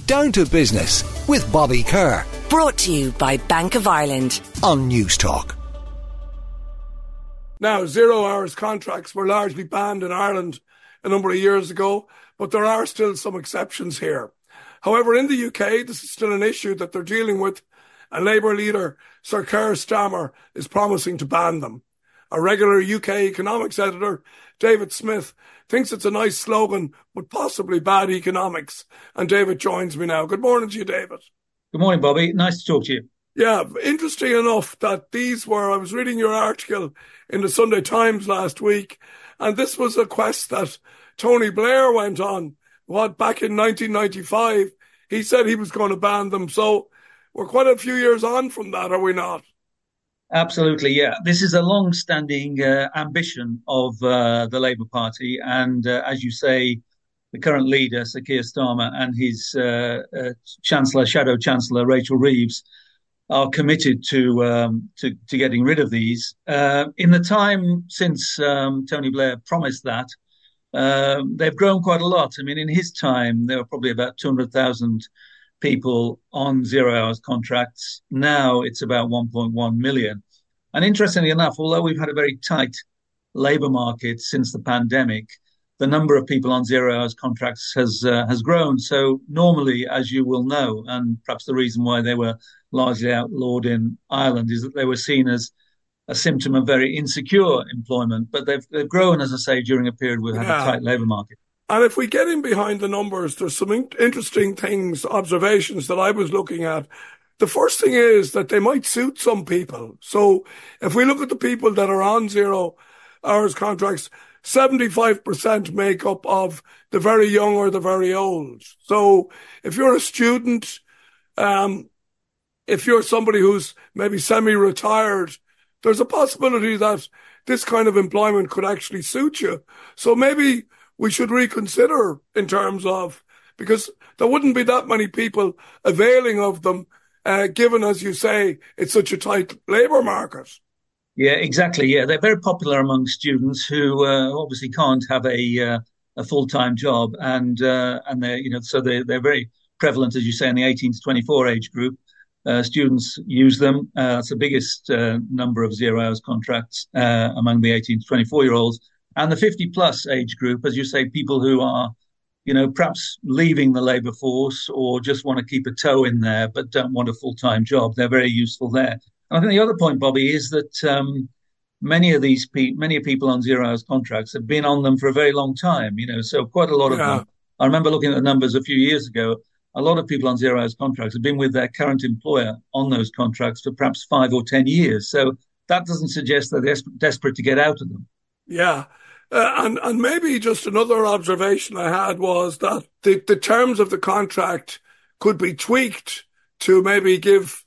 Down to Business with Bobby Kerr. Brought to you by Bank of Ireland on News Talk. Now, 0 hours contracts were largely banned in Ireland a number of years ago, but there are still some exceptions here. However, in the UK, this is still an issue that they're dealing with, and Labour leader Sir Keir Starmer is promising to ban them. A regular UK economics editor, David Smith, thinks it's a nice slogan, but possibly bad economics. And David joins me now. Good morning to you, David. Good morning, Bobby. Nice to talk to you. Yeah, interesting enough that I was reading your article in the Sunday Times last week, and this was a quest that Tony Blair went on. Back in 1995, he said he was going to ban them. So we're quite a few years on from that, are we not? Absolutely, yeah. This is a long-standing ambition of the Labour Party, and as you say, the current leader, Sir Keir Starmer, and his Shadow Chancellor Rachel Reeves, are committed to getting rid of these. In the time since Tony Blair promised that, they've grown quite a lot. I mean, in his time, there were probably about 200,000 people on 0 hours contracts. Now it's about 1.1 million. And interestingly enough, although we've had a very tight labour market since the pandemic, the number of people on 0 hours contracts has grown. So normally, as you will know, and perhaps the reason why they were largely outlawed in Ireland is that they were seen as a symptom of very insecure employment. But they've grown, as I say, during a period where we had a tight labour market. And if we get in behind the numbers, there's some interesting observations that I was looking at. The first thing is that they might suit some people. So if we look at the people that are on 0 hours contracts, 75% make up of the very young or the very old. So if you're a student, if you're somebody who's maybe semi-retired, there's a possibility that this kind of employment could actually suit you. So maybe we should reconsider in terms of, because there wouldn't be that many people availing of them, given, as you say, it's such a tight labour market. Yeah, exactly. Yeah, they're very popular among students who obviously can't have a full-time job, and they're so they're very prevalent, as you say, in the 18 to 24 age group. Students use them. It's the biggest number of 0 hours contracts among the 18 to 24-year-olds. And the 50-plus age group, as you say, people who are, perhaps leaving the labour force or just want to keep a toe in there but don't want a full-time job. They're very useful there. And I think the other point, Bobby, is that many people on 0 hours contracts have been on them for a very long time, so quite a lot of them. I remember looking at the numbers a few years ago. A lot of people on 0 hours contracts have been with their current employer on those contracts for perhaps 5 or 10 years. So that doesn't suggest that they're desperate to get out of them. Yeah. And maybe just another observation I had was that the terms of the contract could be tweaked to maybe give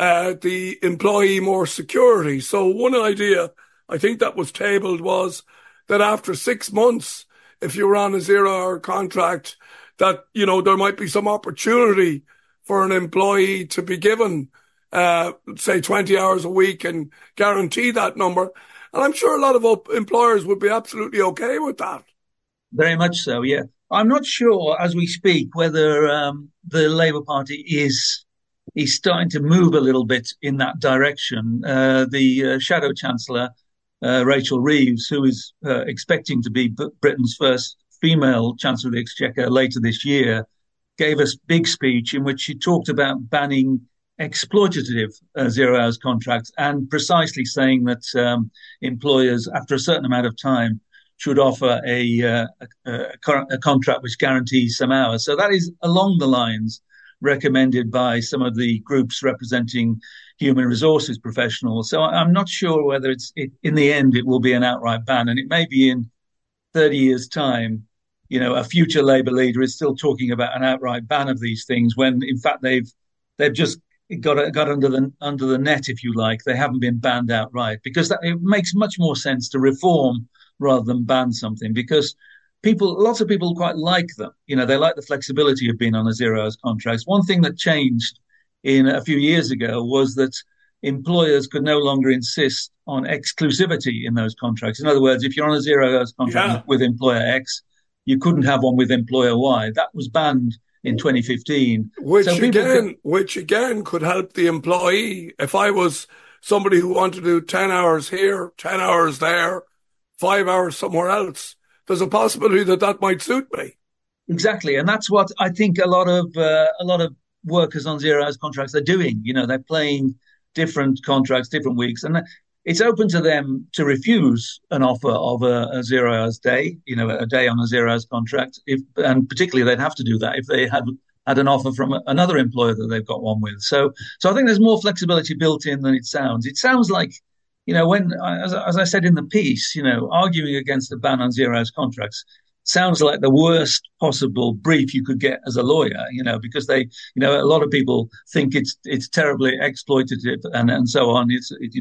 the employee more security. So one idea I think that was tabled was that after 6 months, if you were on a 0 hour contract, that, there might be some opportunity for an employee to be given, say 20 hours a week and guarantee that number. And I'm sure a lot of employers would be absolutely okay with that. Very much so, yeah. I'm not sure, as we speak, whether the Labour Party is starting to move a little bit in that direction. The Shadow Chancellor, Rachel Reeves, who is expecting to be Britain's first female Chancellor of the Exchequer later this year, gave a big speech in which she talked about banning exploitative 0 hours contracts and precisely saying that employers, after a certain amount of time, should offer a contract which guarantees some hours. So that is along the lines recommended by some of the groups representing human resources professionals. So I'm not sure whether in the end it will be an outright ban, and it may be in 30 years' time. A future Labour leader is still talking about an outright ban of these things when, in fact, they've just got under the net, if you like. They haven't been banned outright, because it makes much more sense to reform rather than ban something, because lots of people quite like them. They like the flexibility of being on a 0 hours contract. One thing that changed a few years ago was that employers could no longer insist on exclusivity in those contracts. In other words, if you're on a 0 hours contract with employer X, you couldn't have one with employer Y. That was banned in 2015. Which again could help the employee. If I was somebody who wanted to do 10 hours here, 10 hours there, 5 hours somewhere else, there's a possibility that that might suit me. Exactly, and that's what I think a lot of workers on 0 hours contracts are doing. They're playing different contracts, different weeks, and it's open to them to refuse an offer of a 0 hours day, a day on a 0 hours contract. And particularly they'd have to do that if they had an offer from another employer that they've got one with. So I think there's more flexibility built in than it sounds. It sounds like, when, as I said in the piece, arguing against a ban on 0 hours contracts sounds like the worst possible brief you could get as a lawyer, because a lot of people think it's terribly exploitative and so on.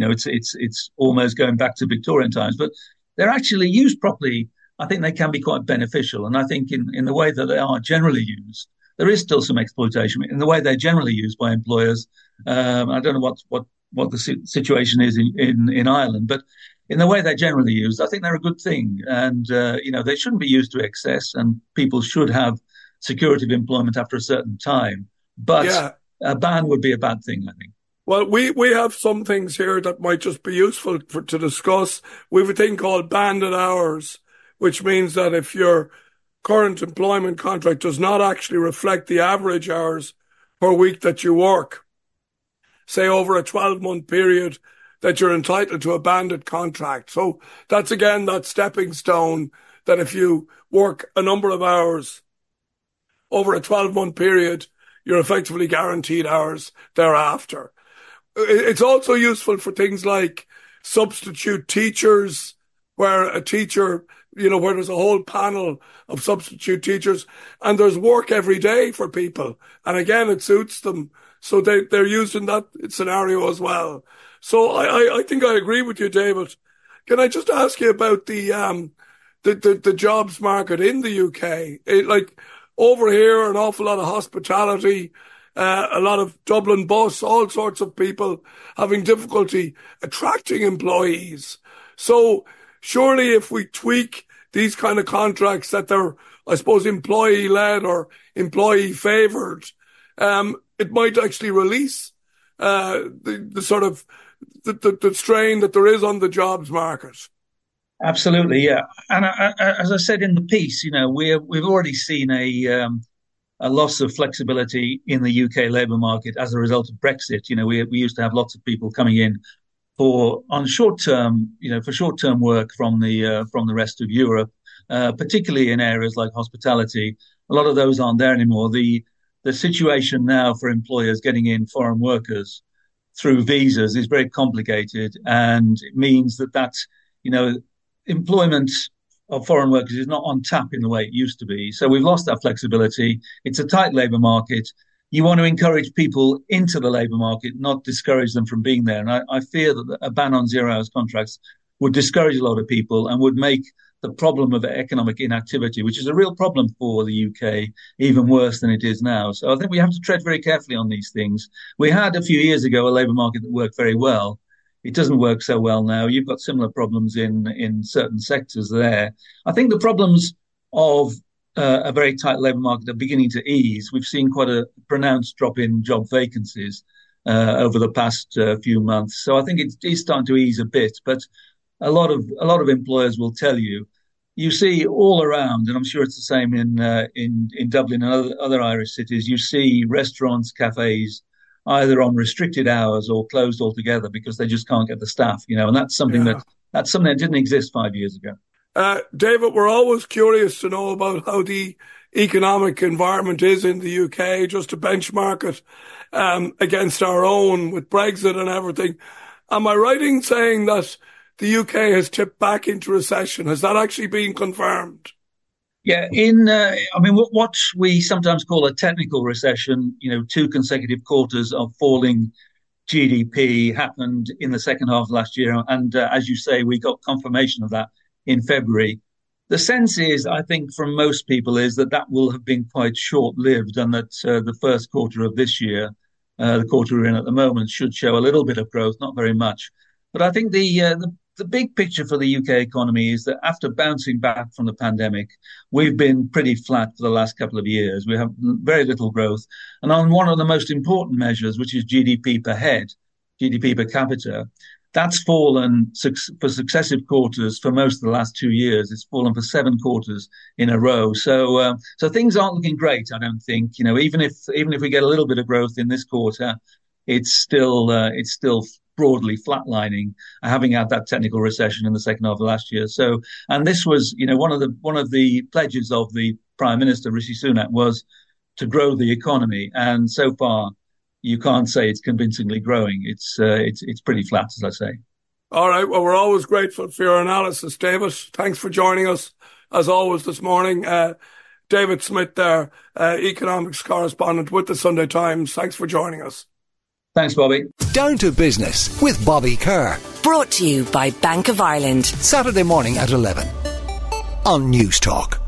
It's almost going back to Victorian times, but they're actually used properly. I think they can be quite beneficial. And I think in the way that they are generally used, there is still some exploitation in the way they're generally used by employers. I don't know what the situation is in Ireland, but in the way they're generally used, I think they're a good thing. And, they shouldn't be used to excess, and people should have security of employment after a certain time. But a ban would be a bad thing, I think. Well, we have some things here that might just be useful to discuss. We have a thing called banded hours, which means that if your current employment contract does not actually reflect the average hours per week that you work, say over a 12-month period, that you're entitled to a banded contract. So that's, again, that stepping stone that if you work a number of hours over a 12-month period, you're effectively guaranteed hours thereafter. It's also useful for things like substitute teachers, where a teacher, where there's a whole panel of substitute teachers and there's work every day for people. And again, it suits them. So they're used in that scenario as well. So I think I agree with you, David. Can I just ask you about the jobs market in the UK? Over here, an awful lot of hospitality, a lot of Dublin bus, all sorts of people having difficulty attracting employees. So surely if we tweak these kind of contracts that they're, I suppose, employee-led or employee-favoured, it might actually release the sort of the strain that there is on the jobs market. Absolutely, yeah. And as I said in the piece, we've already seen a loss of flexibility in the UK labour market as a result of Brexit. We used to have lots of people coming in for short-term work from the rest of Europe, particularly in areas like hospitality. A lot of those aren't there anymore. The situation now for employers getting in foreign workers through visas is very complicated, and it means that employment of foreign workers is not on tap in the way it used to be. So we've lost that flexibility. It's a tight labour market. You want to encourage people into the labour market, not discourage them from being there. And I fear that a ban on 0 hours contracts would discourage a lot of people and would make the problem of economic inactivity, which is a real problem for the UK, even worse than it is now. So I think we have to tread very carefully on these things. We had a few years ago a labour market that worked very well. It doesn't work so well now. You've got similar problems in certain sectors there. I think the problems of a very tight labour market are beginning to ease. We've seen quite a pronounced drop in job vacancies over the past few months. So I think it is starting to ease a bit. But a lot of employers will tell you see all around, and I'm sure it's the same in Dublin and other Irish cities. You see restaurants, cafes, either on restricted hours or closed altogether because they just can't get the staff. And that's something that didn't exist 5 years ago. David, we're always curious to know about how the economic environment is in the UK, just to benchmark it against our own with Brexit and everything. Am I right in saying that the UK has tipped back into recession? Has that actually been confirmed? Yeah, what we sometimes call a technical recession, 2 consecutive quarters of falling GDP happened in the second half of last year. And as you say, we got confirmation of that in February. The sense is, I think, from most people is that will have been quite short-lived, and that the first quarter of this year, the quarter we're in at the moment, should show a little bit of growth, not very much. But I think the the big picture for the UK economy is that after bouncing back from the pandemic, we've been pretty flat for the last couple of years. We have very little growth. And on one of the most important measures, which is GDP per head, GDP per capita, that's fallen for successive quarters for most of the last 2 years. It's fallen for 7 quarters in a row. So things aren't looking great, I don't think. Even if we get a little bit of growth in this quarter, it's still broadly flatlining, having had that technical recession in the second half of last year. So, and this was, one of the pledges of the Prime Minister Rishi Sunak was to grow the economy, and so far, you can't say it's convincingly growing. It's pretty flat, as I say. All right. Well, we're always grateful for your analysis, David. Thanks for joining us, as always, this morning. David Smith there, economics correspondent with the Sunday Times. Thanks for joining us. Thanks, Bobby. Down to Business with Bobby Kerr. Brought to you by Bank of Ireland. Saturday morning at 11 on News Talk.